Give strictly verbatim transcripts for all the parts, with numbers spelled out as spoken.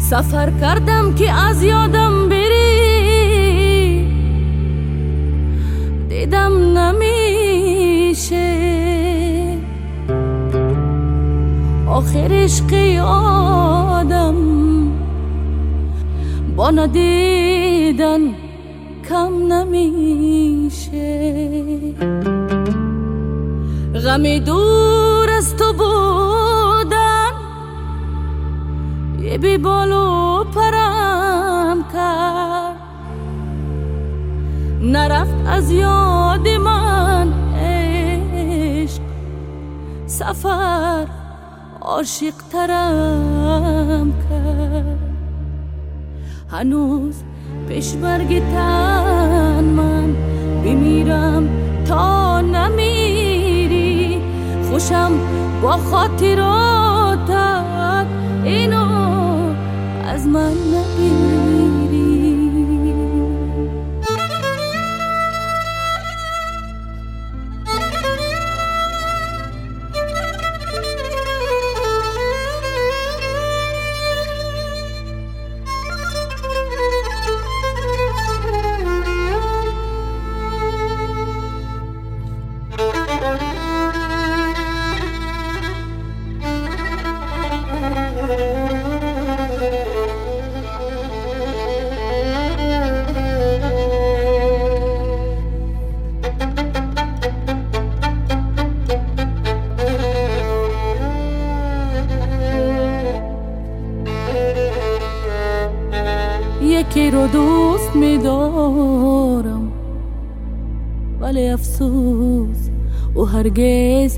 سفر کردم که از یادم بری، دیدم نمیشه آخر عشق آدم با ندیدن کم نمیشه. غمی دور از تو بودن یه بی بالو پرم کرد، نرفت از یاد من عشق، سفر عاشق ترم کرد. هنوز پیش برگ تن من بمیرم تا نمیری، خوشم با خاطراتت اینو از من نگیری. یکی رو دوست می‌دارم ولی افسوس او هرگز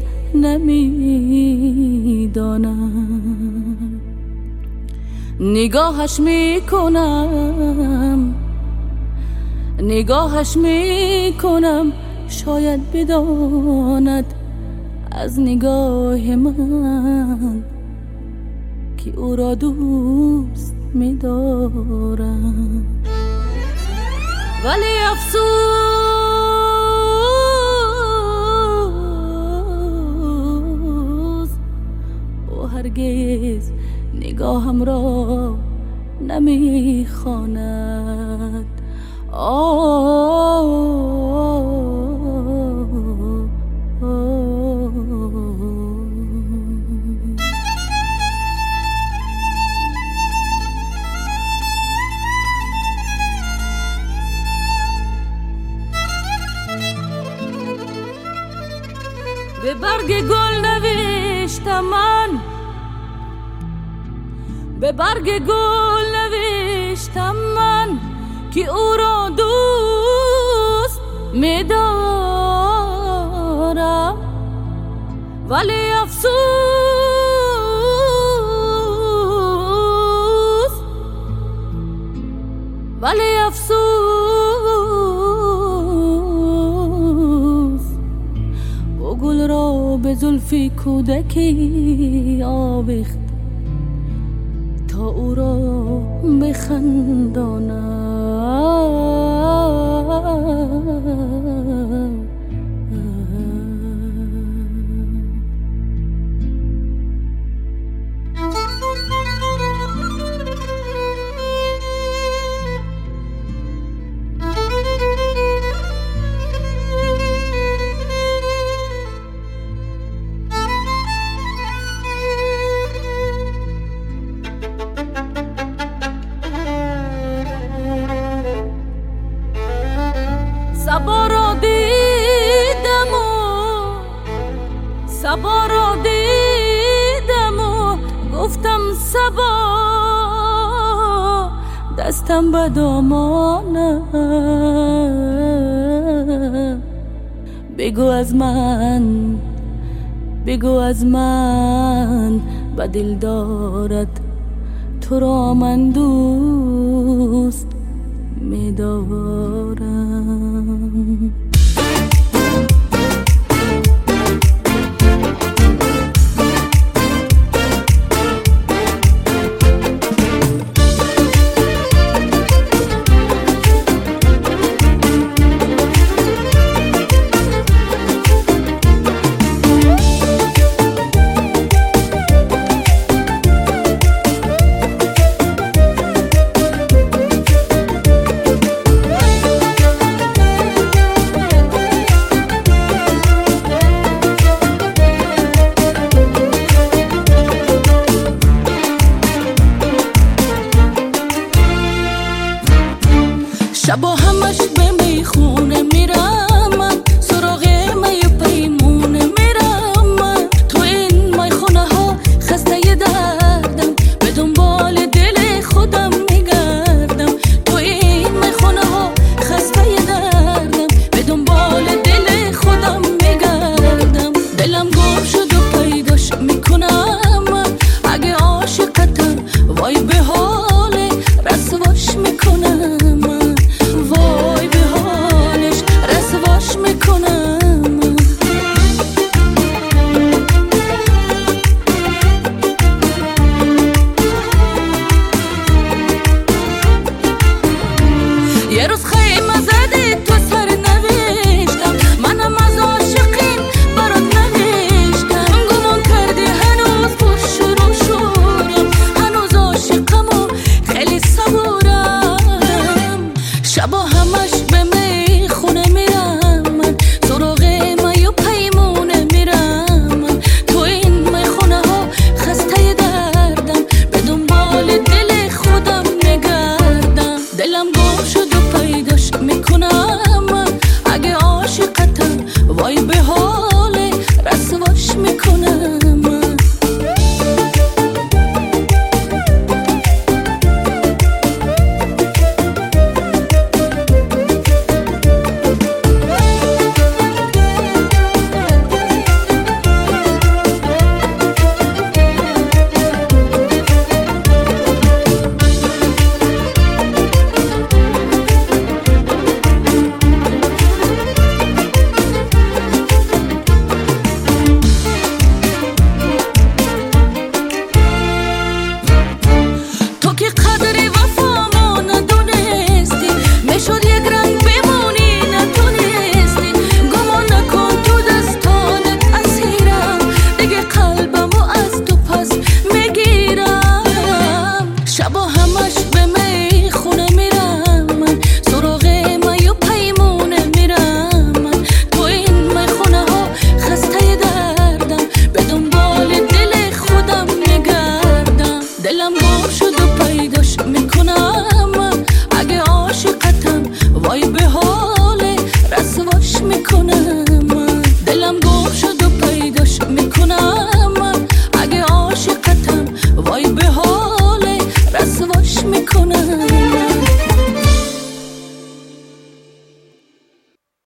نمی‌دانم. نگاهش میکنم نگاهش میکنم شاید بداند از نگاه من که او را دوست می‌دارم، ولی افسوس او هرگز نگاهم را نمیخواند. به برگ گل نوشتم من، به برگ گل نوشتم من که او را دوست می‌دارم، ولی افسوس ولی افسوس او گل را به زلفی کودکی آویخت تا او را بخندانم. صبا را دیدم و صبا را دیدم و گفتم صبا دستم به دامانم، بگو از من بگو از من به دل دارد تو را من دوست می‌دارم. شبا همش به میخونه میرم من، سراغ می و پیمونه میرم من. تو این میخونه ها خسته دردم، به دنبال دل خودم میگردم. تو این میخونه ها خسته دردم، به دنبال دل خودم میگردم. دلم گم شد و پیداش میکنم من، اگه عاشقتم وای به حال رسواش میکنم. یه روز خیمه زدی تو سر نوشتم، منم از عاشقین برات نوشتم. گمان کردی هنوز پر شروع شورم، هنوز عاشقم و خیلی صبورم. شبا همش به میخونه میرم من، سراغ می و پیمونه میرم من. تو این میخونه ها خسته دردم، به دنبال دل خودم میگردم. دلم گم شد پیداش میکنم من، اگه عاشقتم وای به حال رسواش میکنم من. شبا همش به میخونه میرم من، سراغ می و پیمونه میرم من. تو این میخونه ها خسته دردم، به دنبال دل خودم میگردم. دلم گم شد و پیداش میکنم من، اگه عاشقتم وای به حال رسواش میکنم من. دلم گم شد و پیداش میکنم من، اگه عاشقتم وای به حال رسواش میکنم.